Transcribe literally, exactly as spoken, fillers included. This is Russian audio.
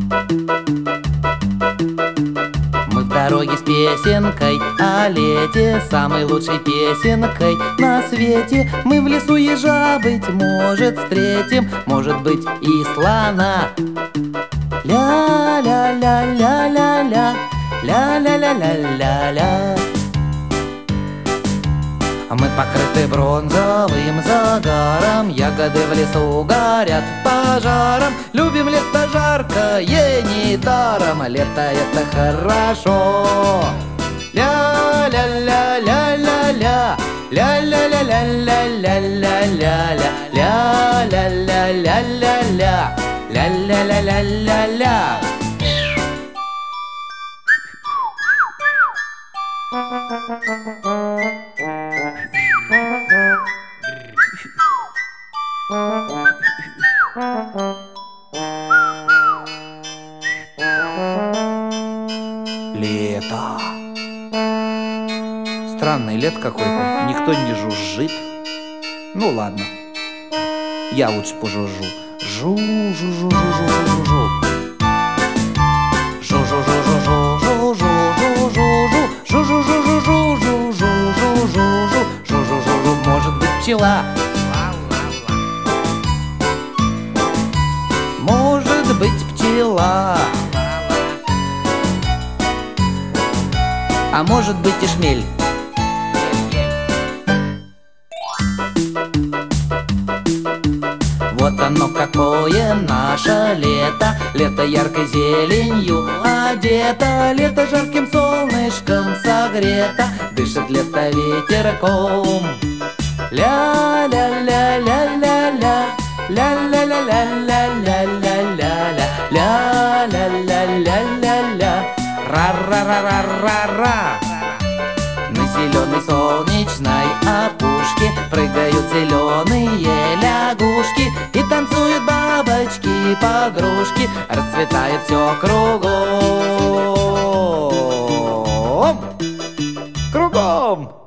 Мы в дороге с песенкой о лете, самой лучшей песенкой на свете. Мы в лесу ежа, быть может, встретим, может быть, и слона. Ля-ля-ля-ля-ля-ля, ля-ля-ля-ля-ля-ля. Мы покрыты бронзовым загаром, ягоды в лесу горят пожаром. Любим лето жаркое недаром, лето это хорошо. Ля-ля-ля-ля-ля-ля, ля-ля-ля-ля-ля-ля-ля-ля, ля-ля-ля-ля-ля-ля, ля-ля-ля-ля-ля-ля. Лето. Странный лет какой-то, никто не жужжит. Ну ладно, я лучше пожужжу. Жу-жу-жу-жу-жу-жу-жу. Жу-жу-жу-жу-жу-жу-жу-жу-жу-жу-жу-жу-жу-жу-жу-жу-жу-жу. Может быть, пчела. Может быть, пчела. А может быть, и шмель. Вот оно какое наше лето. Лето яркой зеленью одето, лето жарким солнышком согрето, дышит лето ветерком. Ля-ля-ля-ля-ля-ля, ля-ля-ля-ля-ля-ля-ля-ля, ля-ля-ля-ля-ля-ля, ра-ра-ра-ра-ра-ра. На зеленой солнечной опушке прыгают зеленые лягушки, и танцуют бабочки-подружки, расцветает все кругом. Кругом!